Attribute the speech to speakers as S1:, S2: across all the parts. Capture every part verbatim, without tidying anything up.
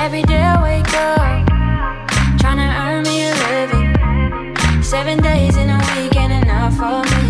S1: Every day I wake up, trying to earn me a living. Seven days in a week ain't enough for me.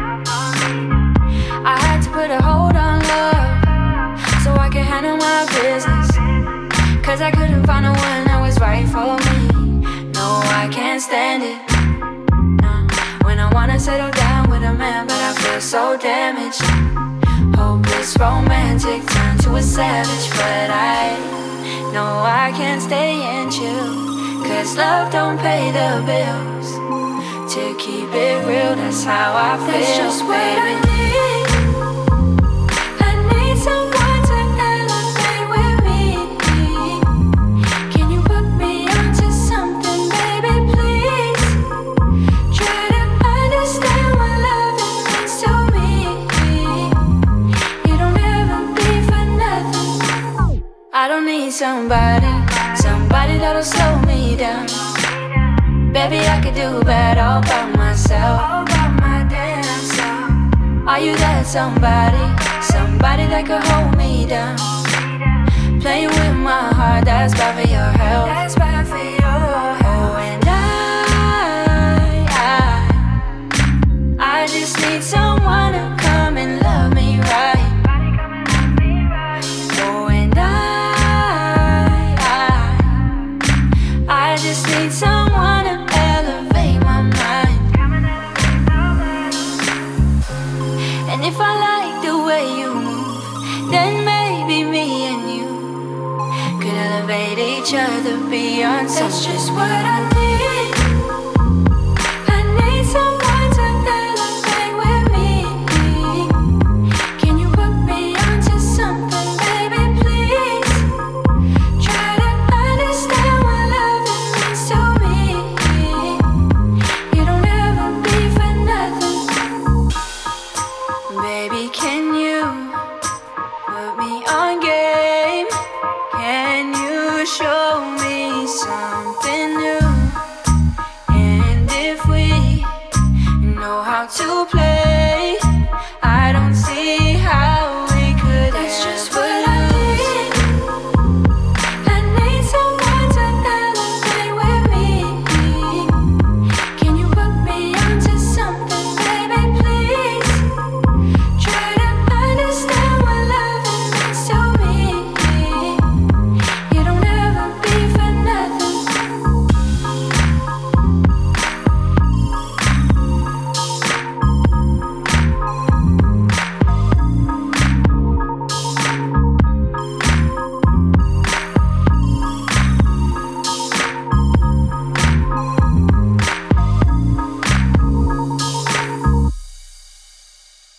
S1: I had to put a hold on love so I could handle my business, cause I couldn't find the one that was right for me. No, I can't stand it. No. When I wanna settle down with a man, but I feel so damaged. Hopeless romantic turned to a savage, but I know I can't stay and chill, cause love don't pay the bills. To keep it real, that's how I feel. That's just what baby. I need. I need someone to elevate with me. Can you put me onto something, baby, please? Try to understand what love means to me. You don't ever be for nothing. I don't need somebody, somebody that'll slow me down. Baby, I could do bad all by myself, all by my damn self. Are you that somebody, somebody that could hold me down? Playing with my heart, that's bad for your health. That's bad for your health. Oh, and I, I, I just need someone to come and love me right. Oh, and I, I, I just need someone to elevate my mind. And if I like the way you move, then maybe me and you could elevate each other beyond. That's just what I need.